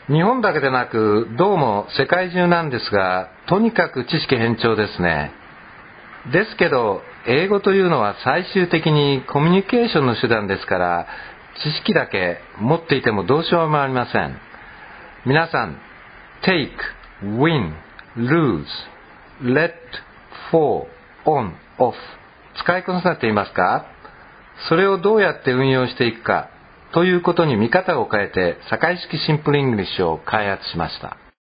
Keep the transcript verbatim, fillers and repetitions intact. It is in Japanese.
日本だけでなくどうも世界中なんですが、とにかく知識偏重ですね。ですけど英語というのは最終的にコミュニケーションの手段ですから、知識だけ持っていてもどうしようもありません。皆さん take, win, lose, let, fall, on, off 使いこなせていますか？それをどうやって運用していくかということに見方を変えて、社会式シンプルイングリッシュを開発しました。